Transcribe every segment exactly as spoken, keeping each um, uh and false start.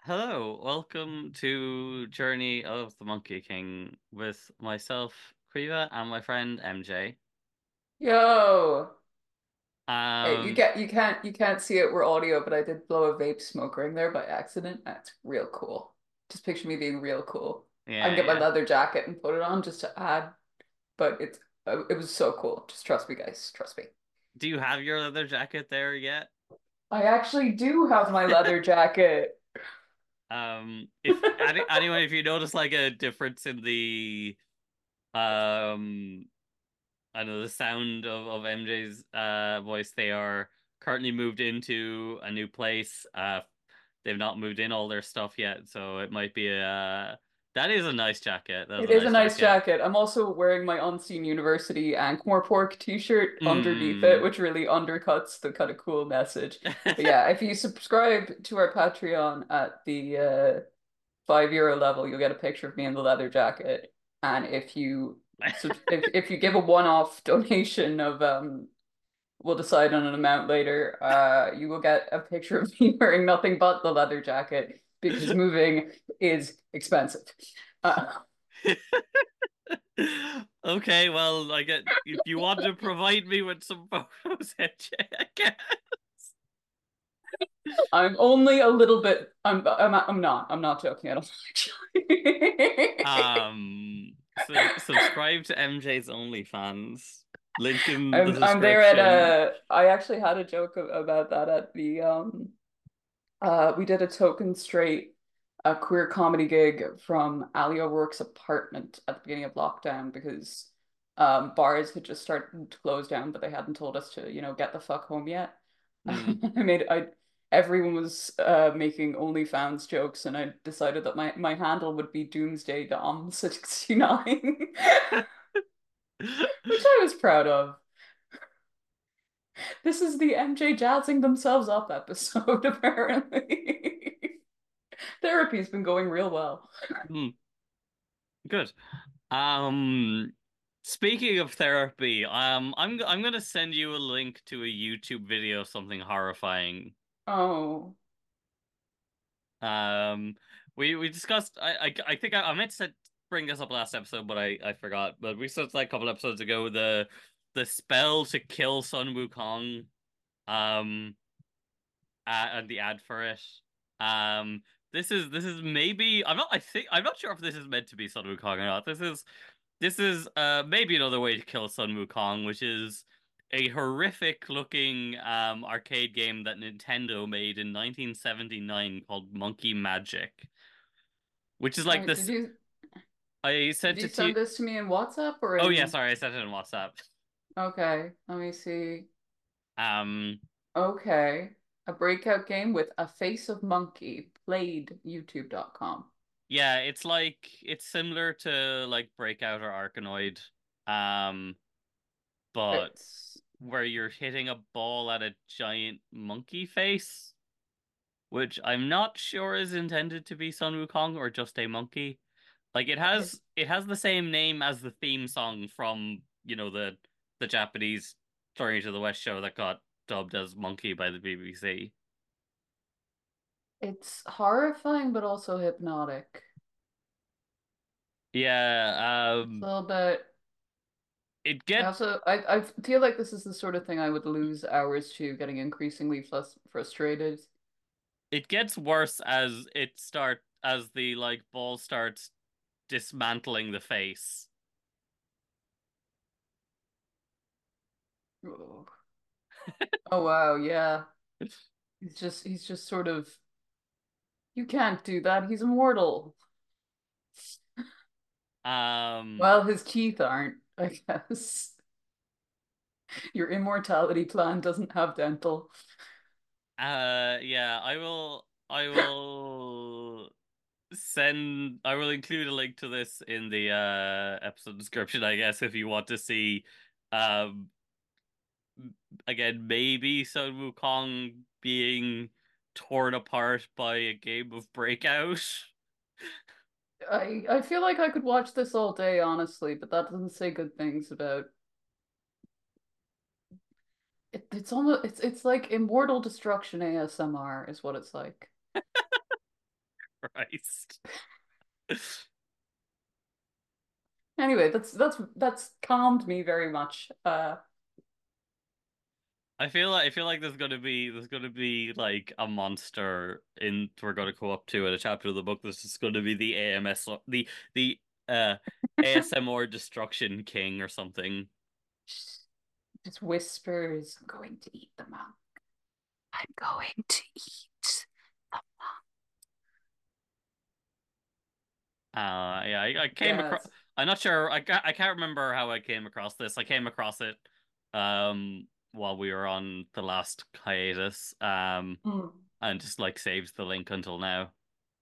Hello, welcome to Journey of the Monkey King with myself, Kriva, and my friend M J. Yo, hey, you Um, get you can't you can't see it. We're audio, but I did blow a vape smoke ring there by accident. That's real cool. Just picture me being real cool. I can yeah, get my yeah. leather jacket and put it on just to add, but it's uh, it was so cool. Just trust me, guys. Trust me. Do you have your leather jacket there yet? I actually do have my leather jacket. Um, if any, anyone, if you notice like a difference in the um, I know the sound of of M J's uh voice, they are currently moved into a new place. Uh, they've not moved in all their stuff yet, so it might be a. That is a nice jacket. That's It a is a nice nice jacket. jacket. I'm also wearing my Unseen University Ankh-Morpork t-shirt underneath it, Hmm. which really undercuts the kind of cool message. But yeah, if you subscribe to our Patreon at the uh, five euro level, you'll get a picture of me in the leather jacket. And if you sub- if if you give a one-off donation of um, we'll decide on an amount later, uh, you will get a picture of me wearing nothing but the leather jacket because moving is expensive. Uh, Okay, well, I get if you want to provide me with some photos, M J, I guess. I'm only a little bit. I'm. I'm. I'm not. I'm not joking at all. Actually, Um, sub subscribe to M J's OnlyFans. Link in the I'm. I'm there at description. a. I actually had a joke about that at the um. Uh, we did a Token Straight, a queer comedy gig from Ali O'Rourke's apartment at the beginning of lockdown because um bars had just started to close down, but they hadn't told us to, you know, get the fuck home yet. Hmm. I made I everyone was uh making OnlyFans jokes, and I decided that my my handle would be Doomsday Dom sixty-nine, which I was proud of. This is the M J jazzing themselves up episode, apparently. Therapy's been going real well. Hmm. Good. Um, speaking of therapy, um, I'm I'm gonna send you a link to a YouTube video of something horrifying. Oh, Um, we we discussed. I I, I think I, I meant to bring this up last episode, but I I forgot. But we discussed like a couple episodes ago the the spell to kill Sun Wukong. Um, uh, and the ad for it. Um, this is this is maybe I'm not. I think I'm not sure if this is meant to be Sun Wukong or not. This is this is uh maybe another way to kill Sun Wukong, which is a horrific looking um arcade game that Nintendo made in nineteen seventy-nine called Monkey Magic, which is like wait, did this. you I did sent you it to you. send this to me in WhatsApp or Oh yeah, in? sorry, I sent it in WhatsApp. Okay, let me see. Um, Okay, a breakout game with a face of monkey played YouTube dot com. yeah, it's like it's similar to like Breakout or Arkanoid, um, but It's where you're hitting a ball at a giant monkey face, which I'm not sure is intended to be Sun Wukong or just a monkey. Like it it, has it has the same name as the theme song from, you know, the the Japanese Journey to the West show that got dubbed as Monkey by the B B C. it's horrifying but also hypnotic. Yeah, It's a um little bit. it I get also I I feel like this is the sort of thing I would lose hours to, getting increasingly frus frustrated. it gets worse as it start as the like ball starts dismantling the face. Oh, oh wow, yeah. He's just he's just sort of, you can't do that. He's immortal. Um Well, his teeth aren't, I guess. Your immortality plan doesn't have dental. uh yeah, I will I will send I will include a link to this in the uh episode description, I guess, if you want to see um again maybe Sun Wukong being torn apart by a game of Breakout. I I feel like I could watch this all day, honestly, but that doesn't say good things about it. It's almost it's it's like immortal destruction A S M R is what it's like. Christ. Anyway, that's that's that's calmed me very much. Uh, I feel like I feel like there's gonna be there's gonna be like a monster in we're gonna go up to in a chapter of the book that's just gonna be the A M S the the uh A S M R Destruction King or something. just whispers, I'm going to eat the monk. I'm going to eat the monk. Uh yeah, I, I came across Yes. I'm not sure I ca- I can't remember how I came across this. I came across it um while we were on the last hiatus um Mm. and just like saves the link until now.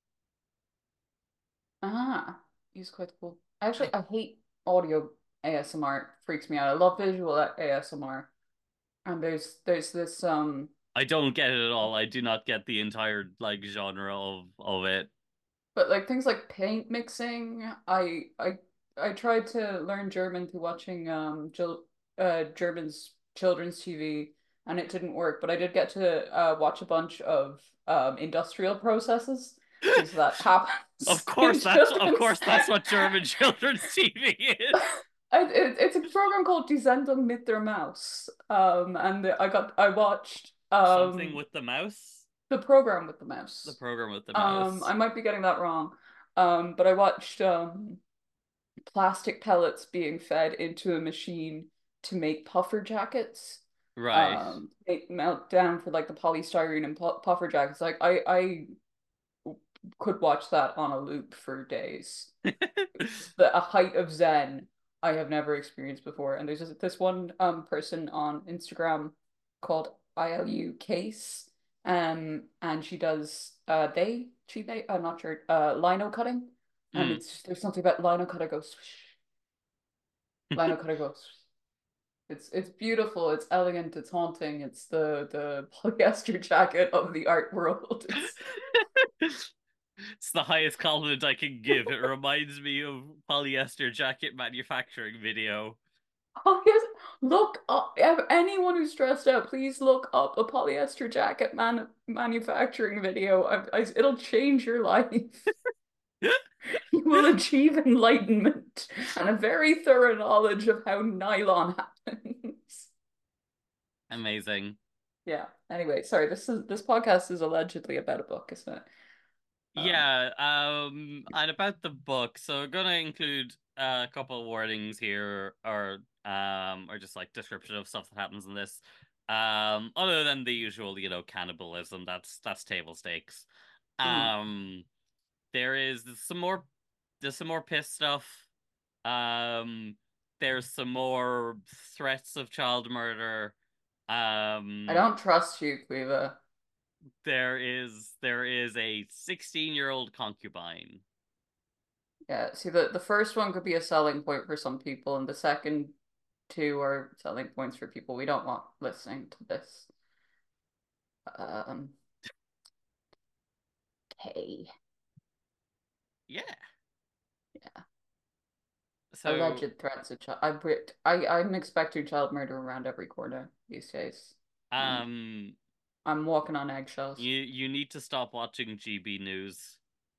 Ah, he's quite cool. Actually, I hate audio A S M R. It freaks me out. I love visual A S M R. And there's there's this um I don't get it at all. I do not get the entire like genre of of it. but like things like paint mixing, I I I tried to learn German through watching um Jil uh German's children's T V and it didn't work, but I did get to uh watch a bunch of um industrial processes because that Of happens in course, that's of children's. course that's what German children's T V is. I, it, it's a program called Die Sendung mit der Maus. Um, and I got I watched Something um with the mouse. the program with the The mouse. program with the Um, mouse. I might be getting that wrong. Um, but I watched um plastic pellets being fed into a machine to make puffer jackets. Right. Um, make melt down for like the polystyrene and pu puffer jackets. Like I I could watch that on a loop for days. The a height of zen I have never experienced before. And there's this, this one um person on Instagram called I L U Case, um, and she does uh they she they I'm not sure uh lino cutting, and Mm. it's just, there's something about lino cutter goes swish, lino cutter goes. Swish. It's it's beautiful. It's elegant. It's haunting. It's the the polyester jacket of the art world. It's It's the highest compliment I can give. It reminds me of polyester jacket manufacturing video. Oh yes, look up. Anyone who's stressed out, please look up a polyester jacket man manufacturing video. I, I, it'll change your life. You will achieve enlightenment and a very thorough knowledge of how nylon happens. Amazing. Yeah. Anyway, sorry. This is this podcast is allegedly about a book, isn't it? Um. Yeah, um, and about the book, so we're gonna include a couple of warnings here, or um, or just like description of stuff that happens in this. Um, other than the usual, you know, cannibalism, that's that's table stakes. Mm. Um, there is some more, there's some more piss stuff. Um, there's some more threats of child murder. I Um, don't trust you, Quiva. there is there is a sixteen year old concubine. Yeah. See, the the first one could be a selling point for some people, and the second two are selling points for people we don't want listening to this. Um. Hey. Yeah. Yeah. So, Alleged threats of child. I, I, I'm expecting child murder around every corner these days, and um, I'm walking on eggshells. you you need to stop watching G B News.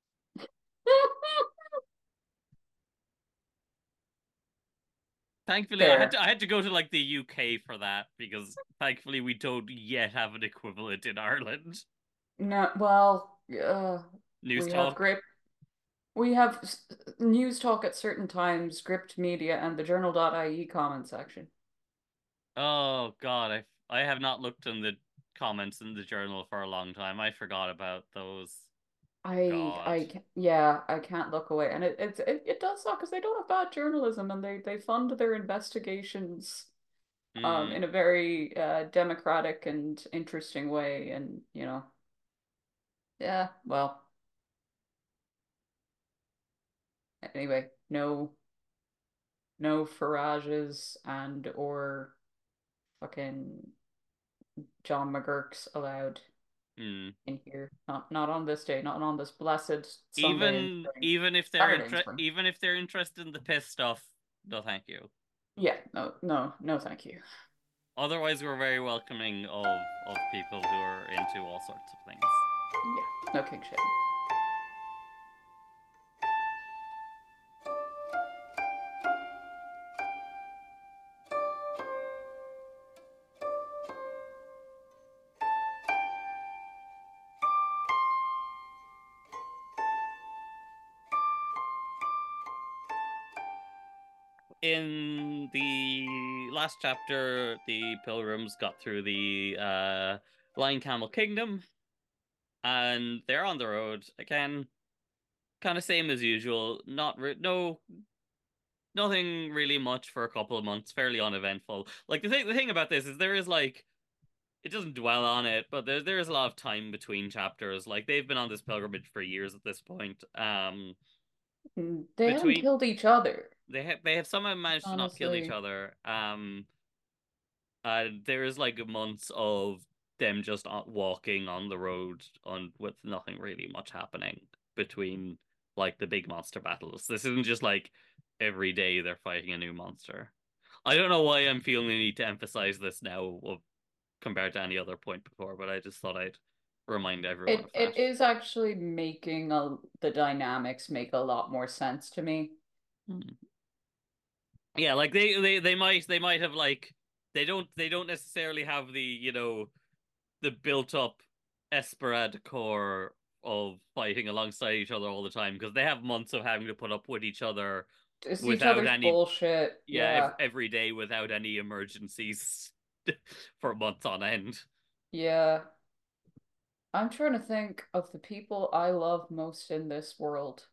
Thankfully, I had Fair. to I had to go to like the U K for that because thankfully we don't yet have an equivalent in Ireland. No, well, uh, News we have Talk. grip. We have s- news talk at certain times, Gript Media, and the journal dot I E comment section. Oh God, I I have not looked in the comments in the journal for a long time. I forgot about those. I, God. I, ca- yeah, I can't look away, and it, it, it, it does suck because they don't have bad journalism, and they, they fund their investigations, um, Hmm. in a very uh, democratic and interesting way, and you know, yeah, well, anyway, no, no Farages and or fucking John McGurk's allowed Hmm. in here. Not, not on this day, not on this blessed Sunday in Even spring, even if they're Saturday in inter spring. even if they're interested in the piss stuff, no, thank you. Yeah, no, no, no, thank you. Otherwise, we're very welcoming of of people who are into all sorts of things. Yeah, no king shame. in the last chapter, the pilgrims got through the uh, Lion Camel Kingdom, and they're on the road again. Kind of same as usual. Not re- no nothing really much for a couple of months. Fairly uneventful. Like the thing, the thing about this is there is like it doesn't dwell on it, but there there is a lot of time between chapters. Like they've been on this pilgrimage for years at this point. Um, They haven't between killed each other, they have they have somehow managed to not kill each honestly. other. Um, uh, there is like months of them just on- walking on the road on with nothing really much happening between like the big monster battles. This isn't just like every day they're fighting a new monster. I don't know why I'm feeling the need to emphasize this now of, compared to any other point before, but I just thought I'd remind everyone It of that. it is actually making a, the dynamics make a lot more sense to me. Hmm. Yeah, like they, they they might they might have like they don't they don't necessarily have the, you know, the built up Esperad core of fighting alongside each other all the time because they have months of having to put up with each other It's each without other's any, bullshit. yeah, ev Yeah. every day without any emergencies for months on end. Yeah. I'm trying to think of the people I love most in this world.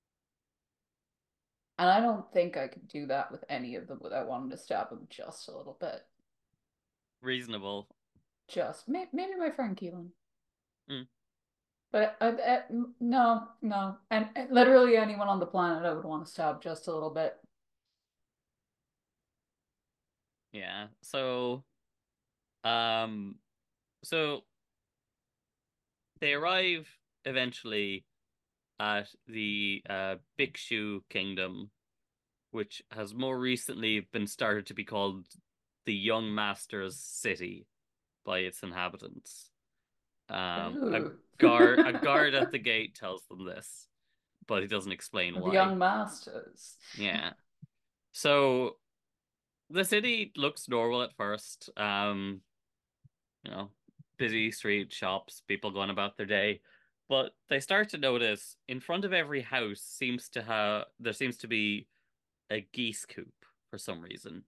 And I don't think I could do that with any of them without wanting to stab them just a little bit. Reasonable. Just may maybe my friend Keelan. Mm, But I, I, no, no. And, and literally anyone on the planet I would want to stab just a little bit. yeah. So, um, so they arrive eventually at the uh Bhikshu Kingdom, which has more recently been started to be called the Young Masters City by its inhabitants. Um, a Ooh. guard a guard at the gate tells them this, but he doesn't explain The why. young masters. Yeah. So the city looks normal at first. Um, you know, busy street, shops, people going about their day. But they start to notice in front of every house seems to have there seems to be a geese coop for some reason.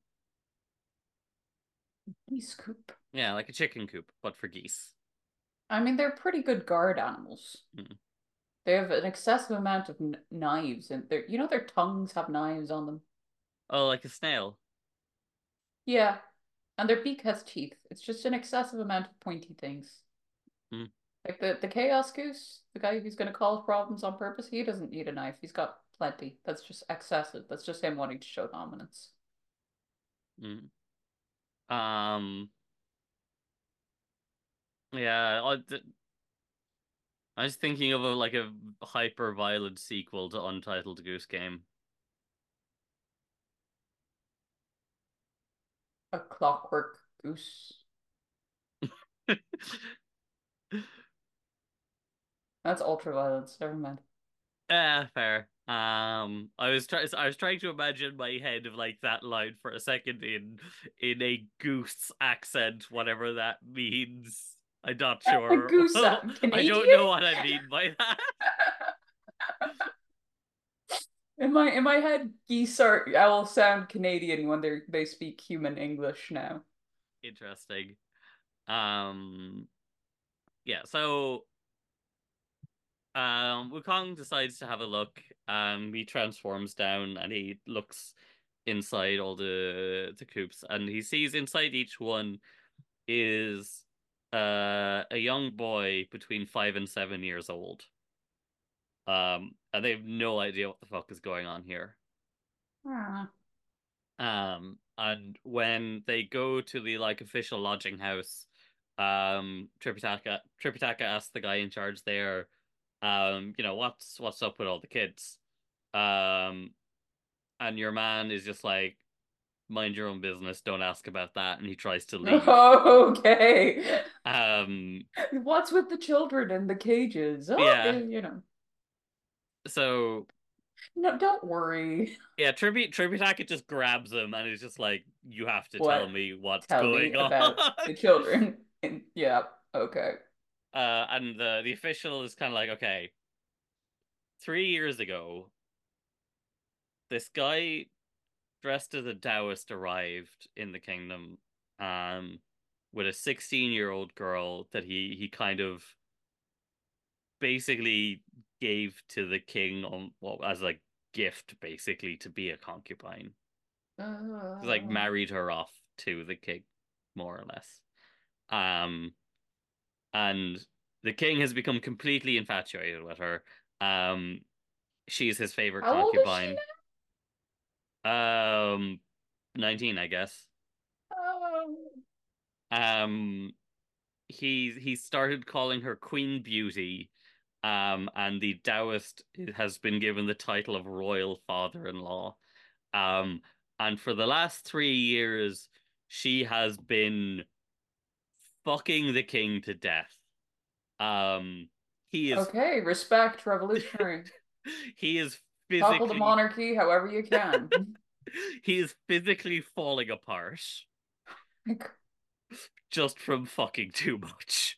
Geese coop. Yeah, like a chicken coop, but for geese. I mean, they're pretty good guard animals. Mm. They have an excessive amount of kn knives, and their, you know, their tongues have knives on them. Oh, like a snail. Yeah, and their beak has teeth. It's just an excessive amount of pointy things. Mm, Like the the Chaos Goose, the guy who's going to cause problems on purpose, he doesn't need a knife. He's got plenty. That's just excessive. That's just him wanting to show dominance. mm. Um, yeah, I, I was thinking of a like a hyper violent sequel to Untitled Goose Game. A clockwork goose. That's ultra violence. Never mind. Ah, fair. Um, I was trying. I was trying to imagine my head of like that line for a second in in a goose accent, whatever that means. I'm not A sure. goose. I don't Canadian? know what I mean by that. In my in my head, geese are all sound Canadian when they they speak human English now. Interesting. Um, yeah. So, um, Wukong decides to have a look. Um, he transforms down and he looks inside all the the coops, and he sees inside each one is uh a young boy between five and seven years old. Um, and they have no idea what the fuck is going on here. Ah. Um, and when they go to the like official lodging house, um, Tripitaka Tripitaka asks the guy in charge there, um, you know, what's what's up with all the kids? Um, and your man is just like, mind your own business, don't ask about that, and he tries to leave. Okay. Um, What's with the children in the cages? Oh, yeah, you know. so No, don't worry. yeah, Trippy Tripitaka just grabs him and is just like, you have to tell What? me what's Tell me going on. about the children. And, yeah, okay. Uh, and the the official is kind of like, okay, three years ago, this guy. dressed as a Taoist arrived in the kingdom, um, with a sixteen-year-old girl that he he kind of basically gave to the king on well, as a gift, basically to be a concubine. He's like Uh, married her off to the king, more or less. Um, and the king has become completely infatuated with her. Um, she's his favorite how old is she concubine. Um, nineteen, I guess. now? Um, Um, he he started calling her Queen Beauty, um, and the Taoist has been given the title of Royal Father-in-Law. Um, and for the last three years, she has been fucking the king to death. Um, he is okay, respect, revolutionary. he is Topple the physically monarchy however you can. he is physically falling apart just from fucking too much.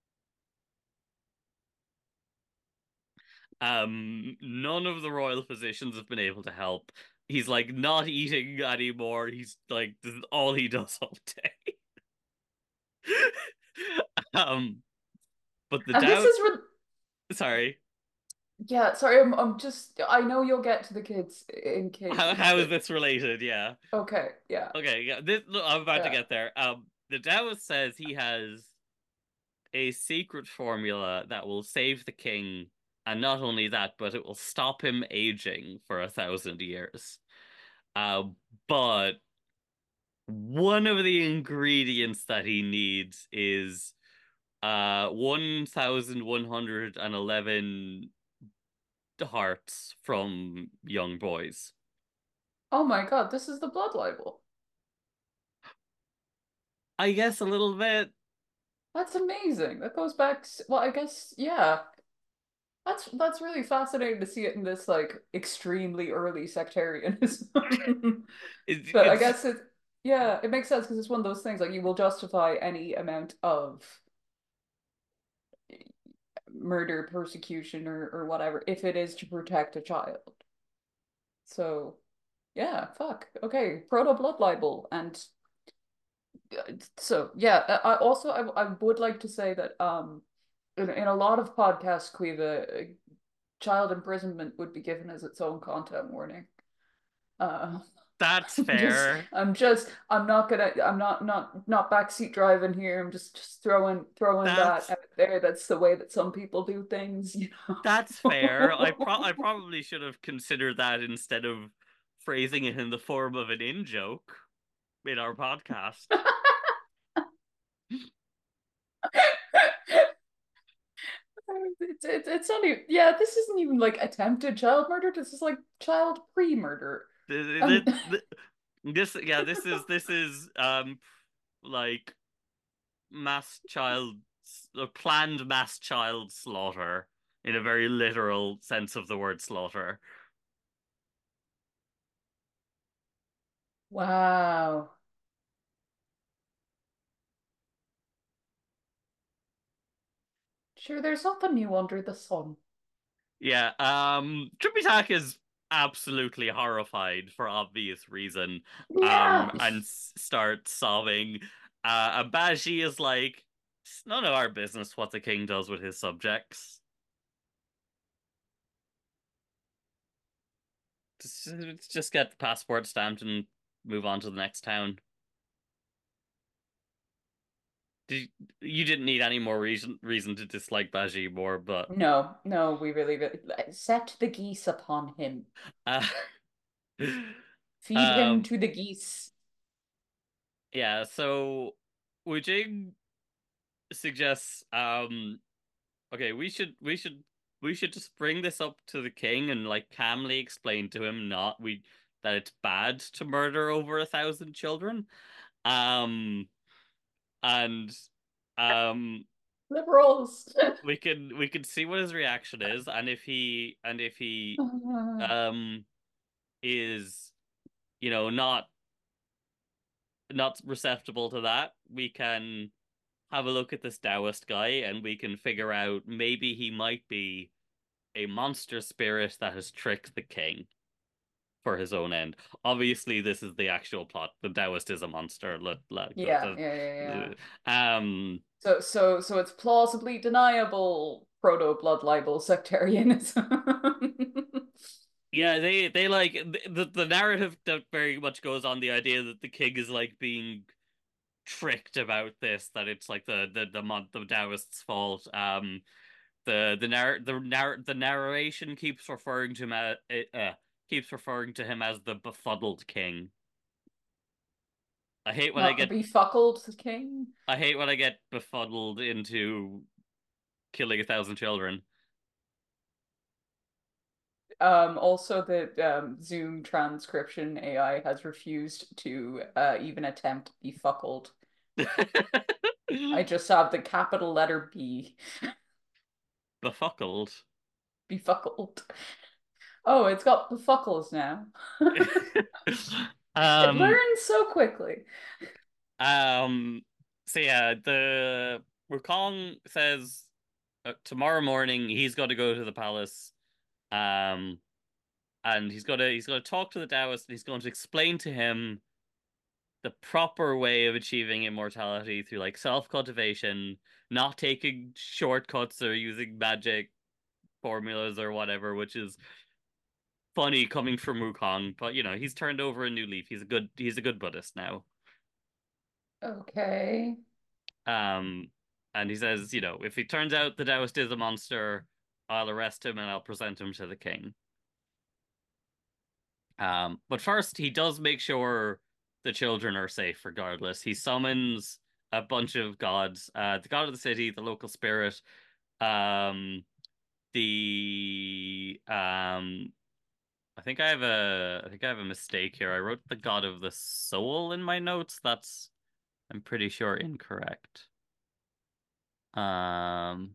Um, none of the royal physicians have been able to help. He's like not eating anymore. He's like this is all he does all day. Um, but the And this doubt, is re sorry, yeah, sorry, I'm I'm just I know you'll get to the kids in how case, how is but this related? Yeah. okay, yeah, Okay, yeah. This look, I'm about to yeah. get there. Um, the Taoist says he has a secret formula that will save the king, and not only that, but it will stop him aging for a thousand years. Uh, but one of the ingredients that he needs is uh one thousand one hundred eleven hearts from young boys. Oh my God, this is the blood libel. I guess a little bit. That's amazing. That goes back to, well, I guess, yeah. That's that's really fascinating to see it in this like extremely early sectarianism. It, But I it's guess it, yeah, it makes sense because it's one of those things like you will justify any amount of murder, persecution, or or whatever if it is to protect a child. So yeah, fuck. Okay, proto blood libel, and uh, so yeah. I I also I I would like to say that um in in a lot of podcasts, Quiva, child imprisonment would be given as its own content warning. Uh, that's I'm just, fair. I'm just, I'm not gonna, I'm not, not, not backseat driving here. I'm just, just throwing, throwing that That's out there. That's the way that some people do things, you that's fair. I pro I know. probably should have considered that instead of phrasing it in the form of an in joke in our podcast. It's, it's, it's not even, yeah, this isn't even like attempted child murder. This is like child pre-murder. The- Um, the- the- This, yeah, this is this is um like mass child uh, planned mass child slaughter in a very literal sense of the word slaughter. wow. Sure, there's nothing new under the sun. Yeah, um, Tripitaka is absolutely horrified for obvious reason, um, Yeah. and s starts sobbing. Uh, Abaji is like, it's none of our business what the king does with his subjects. Just, just get the passport stamped and move on to the next town. Did you, you didn't need any more reason reason to dislike Baji more, but No, no, we really, really set the geese upon him. uh, Feed him um, to the geese. yeah. So Wu Jing suggests, um, okay, we should we should we should just bring this up to the king and like calmly explain to him not we that it's bad to murder over a thousand children. Um, and um Liberals. we can we can see what his reaction is, and if he and if he um is you know not not receptive to that, we can have a look at this Taoist guy and we can figure out maybe he might be a monster spirit that has tricked the king for his own end. Obviously, this is the actual plot. The Taoist is a monster. Let, let, Yeah, yeah, yeah, yeah. um, So, so, so it's plausibly deniable proto-blood libel sectarianism. yeah, they they like the the narrative that very much goes on the idea that the king is like being tricked about this, that it's like the the the mon the Taoist's fault. Um, the the narr the narr the narration keeps referring to him as uh, keeps referring to him as the befuddled king. I hate when I Not the get befuckled king. I hate when I get befuddled into killing a thousand children. Um, also, the um, Zoom transcription A I has refused to uh, even attempt befuckled. I just have the capital letter B. Befuckled. Befuckled. Oh, it's got befuckles now. It um learns so quickly. um so yeah, the Wukong says uh, tomorrow morning he's got to go to the palace. Um and he's got to he's got to talk to the Taoist, and he's going to explain to him the proper way of achieving immortality through like self-cultivation, not taking shortcuts or using magic formulas or whatever, which is funny coming from Wukong, but you know, he's turned over a new leaf. He's a good he's a good Buddhist now. Okay. Um and he says, you know, if he turns out the Taoist is a monster, I'll arrest him and I'll present him to the king. Um, but first he does make sure the children are safe regardless. He summons a bunch of gods, uh, the god of the city, the local spirit, um, the um I think I have a I think I have a mistake here. I wrote the god of the soul in my notes. That's I'm pretty sure incorrect. Um,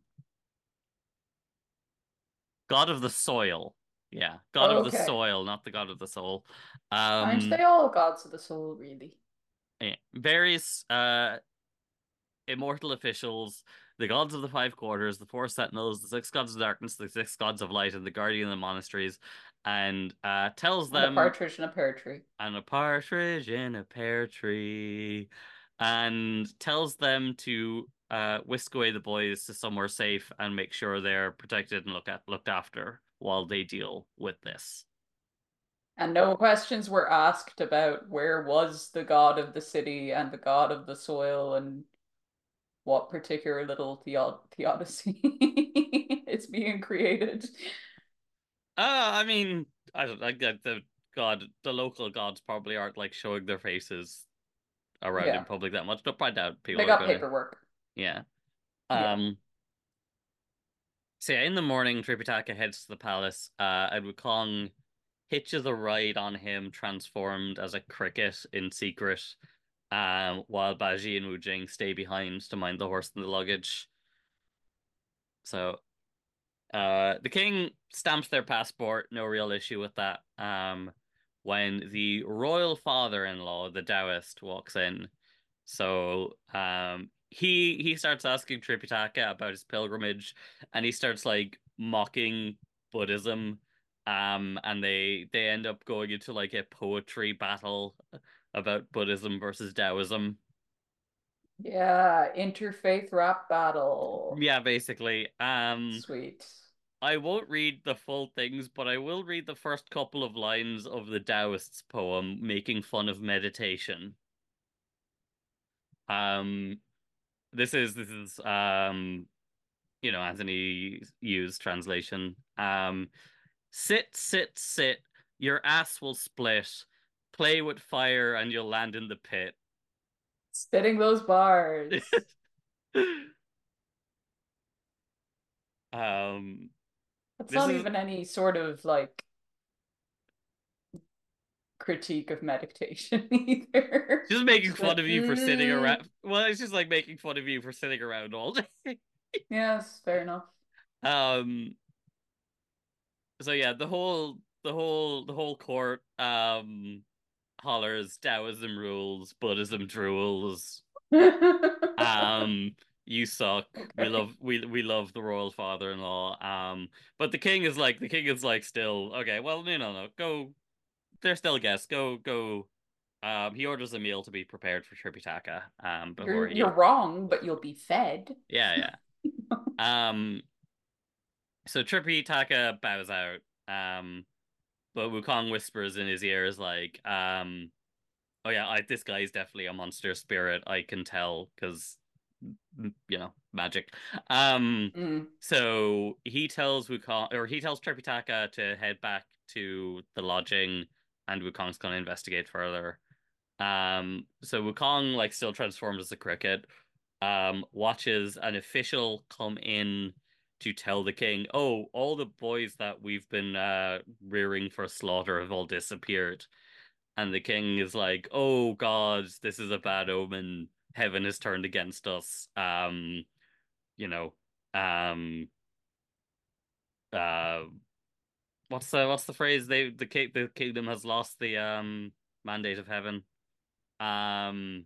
God of the soil. Yeah, God of the Okay. soil, not the god of the soul. Aren't Um, they all gods of the soul, really? yeah. Various uh immortal officials, the gods of the five quarters, the four sentinels, the six gods of darkness, the six gods of light, and the guardian of the monasteries, and uh tells And a them partridge in a pear tree. and a partridge in a pear tree, and tells them to uh, whisk away the boys to somewhere safe and make sure they're protected and look at looked after while they deal with this. And no questions were asked about where was the god of the city and the god of the soil and what particular little theo theodicy is being created. Uh, I mean, I don't like that the god, the local gods probably aren't like showing their faces around in Yeah, public that much. But I doubt they people are got gonna, paperwork. yeah. Yeah. Um, so yeah, in the morning, Tripitaka heads to the palace. Uh, and Wukong hitches a ride on him, transformed as a cricket in secret, um, while Baji and Wu Jing stay behind to mind the horse and the luggage. So, uh, the king stamps their passport, no real issue with that. Um, when the royal father-in-law, the Taoist, walks in, so um, he he starts asking Tripitaka about his pilgrimage, and he starts like mocking Buddhism. Um, and they they end up going into like a poetry battle about Buddhism versus Taoism. Yeah, interfaith rap battle. Yeah, basically. Um, Sweet. I won't read the full things, but I will read the first couple of lines of the Taoist's poem making fun of meditation. Um, this is this is um you know, Anthony Yu's translation. Um, sit, sit, sit. Your ass will split. Play with fire and you'll land in the pit. Spitting those bars. um, That's this not is even any sort of like critique of meditation either. just making Just fun like, of you for sitting mm, around. Well, it's just like making fun of you for sitting around all day. yes, fair enough. um, so yeah, the whole, the whole, the whole court um hollers Taoism rules, Buddhism drools. Um, you suck. We Okay. love we we love the royal father-in-law. Um, but the king is like the king is like still okay. Well, no, no, no. Go. they're still guests. Go go. Um, he orders a meal to be prepared for Tripitaka. Um, before You're you're he. wrong, but you'll be fed. Yeah, yeah. Um, so Tripitaka bows out. Um, but Wukong whispers in his ears like, um, "Oh yeah, I, this guy is definitely a monster spirit. I can tell because you know magic." Um, Mm. so he tells Wukong, or he tells Tripitaka to head back to the lodging, and Wukong's gonna investigate further. Um, so Wukong like still transformed as a cricket, um, watches an official come in to tell the king, "Oh, all the boys that we've been uh rearing for slaughter have all disappeared." And the king is like, "Oh God, this is a bad omen. Heaven has turned against us." Um, you know, um, uh, what's the what's the phrase? They the king the kingdom has lost the um mandate of heaven. Um,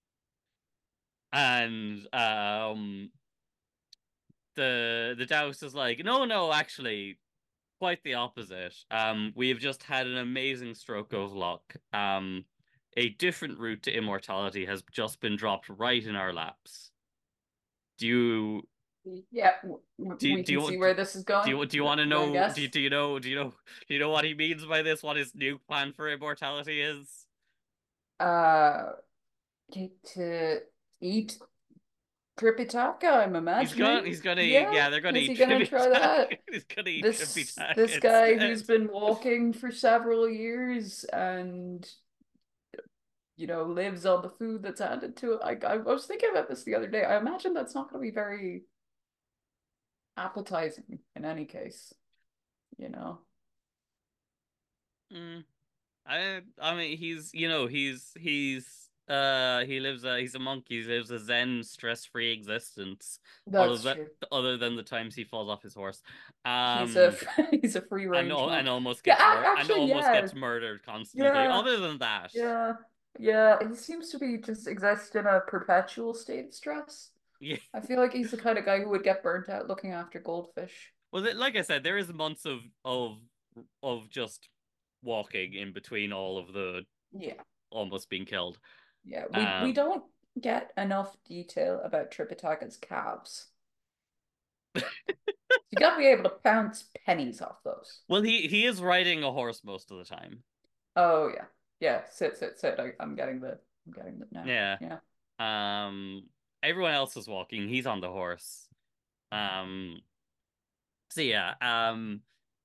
and um the the Taoist is like, no, no, actually, quite the opposite. Um, we have just had an amazing stroke of luck. Um, a different route to immortality has just been dropped right in our laps. Do you Yeah, do you, we do can see you where this is do going. you do you You want to want to know? Do you, guess? do you know? Do you know? Do you know what he means by this? What his new plan for immortality is? Uh, to eat Tripitaka, I'm He's gonna imagining. he's gonna eat, Yeah, yeah, they're gonna is eat he gonna try Tripitaka. that? He's gonna eat This Tripitaka this guy instead. who's been walking for several years and you know lives on the food that's handed to it. I I was thinking about this the other day. I imagine that's not going to be very appetizing in any case, you know. Mm. I I mean he's you know he's he's uh he lives a he's a monk. He lives a zen stress-free existence other That's than true. other than the times he falls off his horse He's a um he's a free and range and monk. almost Yeah, gets ac- mur and actually, almost yeah, gets murdered constantly yeah, other than that. yeah, yeah. He seems to be just exist in a perpetual state of stress. Yeah, I feel like he's the kind of guy who would get burnt out looking after goldfish. well it, like I said, there is months of of of just walking in between all of the Yeah, almost being killed. yeah. We we um don't get enough detail about Tripitaka's calves. You got to be able to bounce pennies off those. well he he is riding a horse most of the time. Oh yeah, yeah. Sit, sit, sit. I, I'm getting the I'm getting it now. Yeah. Yeah. Um, everyone else is walking. He's on the horse. Um, so yeah. Um,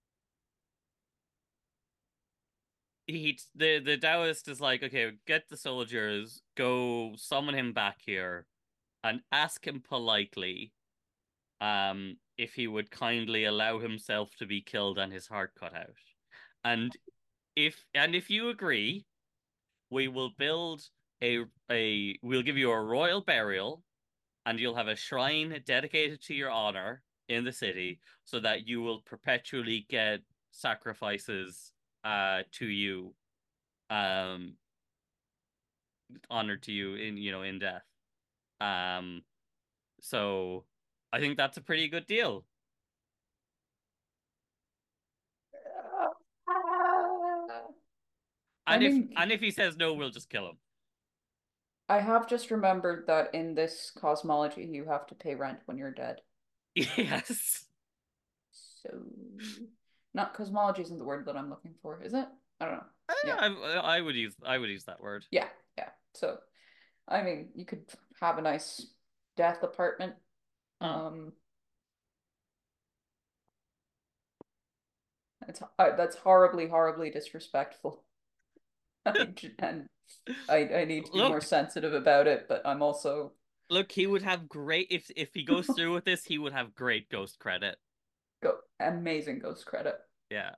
he the the Taoist is like, okay, get the soldiers, go summon him back here, and ask him politely, um, if he would kindly allow himself to be killed and his heart cut out. And if and if you agree, we will build a a we'll give you a royal burial and you'll have a shrine dedicated to your honor in the city so that you will perpetually get sacrifices uh to you, um honored to you in you know in death. Um so I think that's a pretty good deal. I And if mean, and if he says no, we'll just kill him. I have just remembered that in this cosmology, you have to pay rent when you're dead. Yes. So, not cosmology isn't the word that I'm looking for, is it? I don't know. Yeah, I, I would use I would use that word. yeah, yeah. So, I mean, you could have a nice death apartment. Mm. Um, it's uh, that's horribly, horribly disrespectful. And I I need to be more Look, sensitive about it, but I'm also look, he would have great if if he goes through with this, he would have great ghost credit. go amazing ghost credit. Yeah.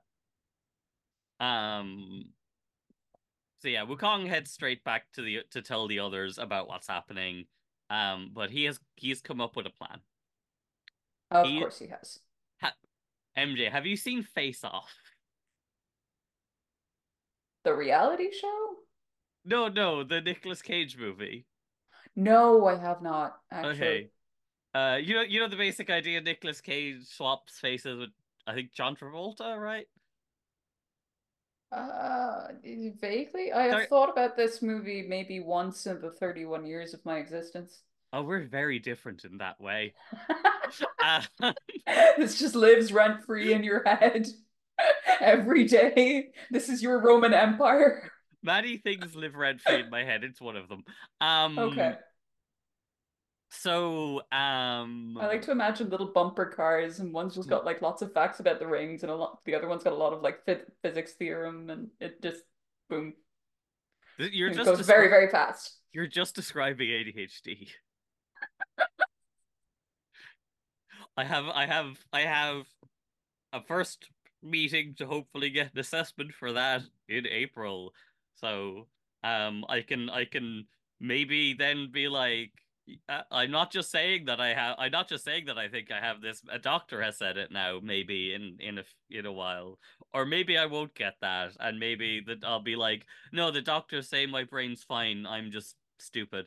Um So yeah, Wukong heads straight back to the to tell the others about what's happening. Um, but he has he's come up with a plan. Of He course he has. ha, M J, have you seen Face Off? The reality show? No, no, the Nicolas Cage movie. No, I have not actually. Okay. Uh, you know, you know the basic idea. Nicolas Cage swaps faces with, I think, John Travolta, right? Uh, vaguely. I have Sorry. thought about this movie maybe once in the thirty-one years of my existence. Oh, we're very different in that way. Uh, This just lives rent free in your head every day. This is your Roman Empire. many things live rent free in my head. It's one of them. Um, Okay. so I like um, to imagine little bumper cars, and one's just got like lots of facts about the rings, and a lot the other one's got a lot of like phys physics theorem, and it just boom, you're and it just goes very, descri very fast. you're just describing A D H D. I have I have I have a first meeting to hopefully get an assessment for that in April. So um I can I can maybe then be like uh, I'm not just saying that I have I'm not just saying that I think I have this. A doctor has said it now, maybe in in a in a while. Or maybe I won't get that, and maybe that I'll be like, no, the doctors say my brain's fine, I'm just stupid.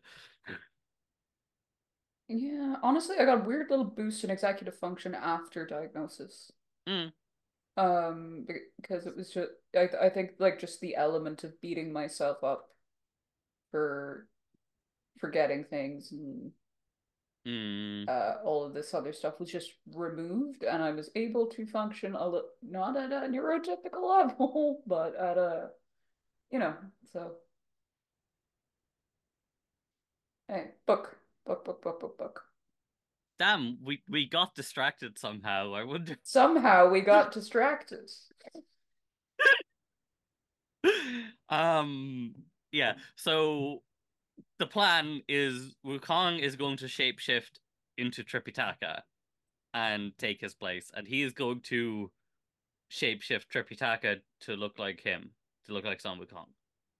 Yeah, honestly, I got a weird little boost in executive function after diagnosis. Mm, Um, because it was just I I think like just the element of beating myself up for forgetting things and mm. uh all of this other stuff was just removed, and I was able to function a little not at a neurotypical level, but at a you know, so hey, book, book, book, book, book, book. Damn, we we got distracted somehow. I wonder. Somehow we got distracted. Um, yeah. So the plan is Wukong is going to shapeshift into Tripitaka and take his place, and he is going to shapeshift Tripitaka to look like him, to look like Son Wukong.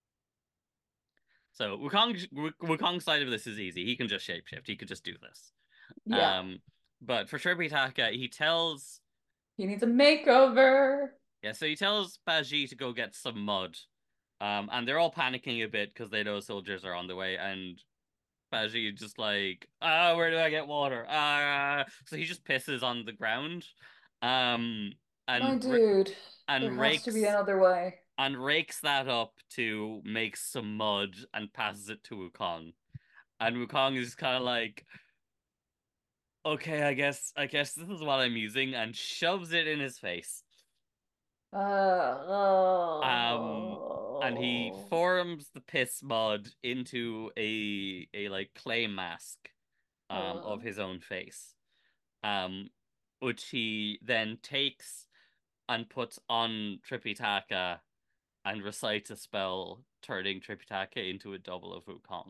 So Wukong Wukong's side of this is easy. He can just shapeshift. He could just do this. Yeah, Um, but for Tripitaka, he tells he needs a makeover. yeah, so he tells Baji to go get some mud. Um, and they're all panicking a bit because they know soldiers are on the way, and Baji just like, ah, where do I get water? Ah, so he just pisses on the ground, um, My and dude, there and has to be rakes another way. and rakes that up to make some mud and passes it to Wukong. And Wukong is kind of like, okay, I guess I guess this is what I'm using, and shoves it in his face. Uh, Um, and he oh. forms the piss mud into a a like clay mask um Uh, of his own face. Um, which he then takes and puts on Tripitaka and recites a spell, turning Tripitaka into a double of Wukong.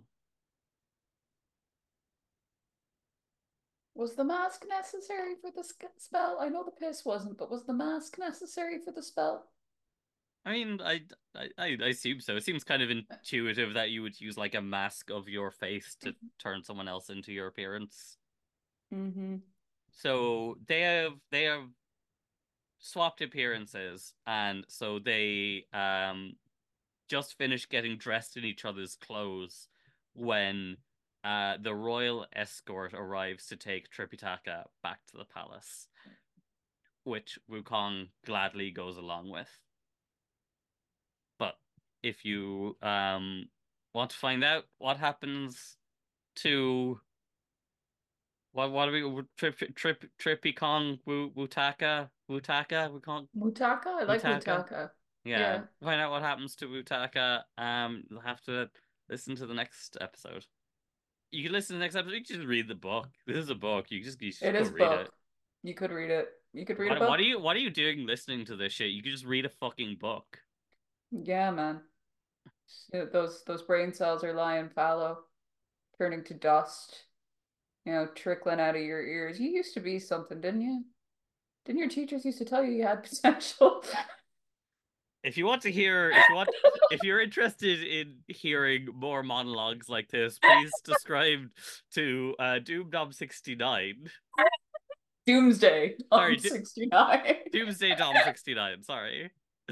was the mask necessary for the spell? I know the piss wasn't, but was the mask necessary for the spell? I mean, I, I I assume so. It seems kind of intuitive that you would use like a mask of your face to turn someone else into your appearance. Mm-hmm. So they have they have swapped appearances, and so they um just finished getting dressed in each other's clothes when uh the royal escort arrives to take Tripitaka back to the palace, which Wukong gladly goes along with. But if you um want to find out what happens to what what are we trip trip Trippy Kong Wu Wutaka Wutaka Wukong Mutaka? I like Wutaka. Mutaka. Yeah, Yeah. find out what happens to Wutaka. Um, you'll have to listen to the next episode. You can listen to the next episode. You can just read the book. This is a book. You just you just It go is read it. book. You could read it. You could read a What what are book. you what are you doing listening to this shit? You could just read a fucking book. Yeah, man. Yeah, Those those brain cells are lying fallow, turning to dust, you know, trickling out of your ears. You used to be something, didn't you? Didn't your teachers used to tell you you had potential? If you want to hear, if you want, if you're interested in hearing more monologues like this, please subscribe to uh, Doom Dom sixty-nine. Doomsday Sorry, on Do sixty-nine. Doomsday Dom sixty-nine. Sorry.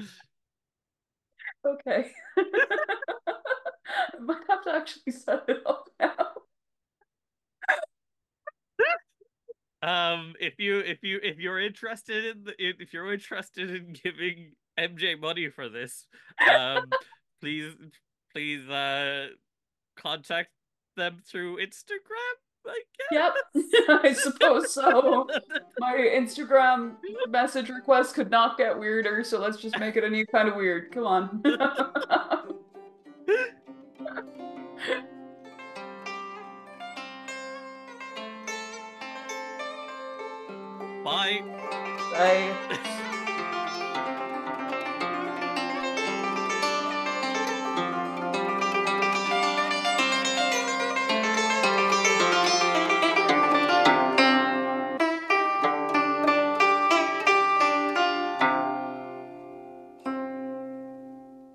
Okay. I might have to actually set it up now. Um, if you if you if you're interested in the, if you're interested in giving M J money for this, um, please, please, uh, contact them through Instagram, I Yep, guess. I suppose so. My Instagram message request could not get weirder, so let's just make it a new kind of weird. Come on. Bye. Bye.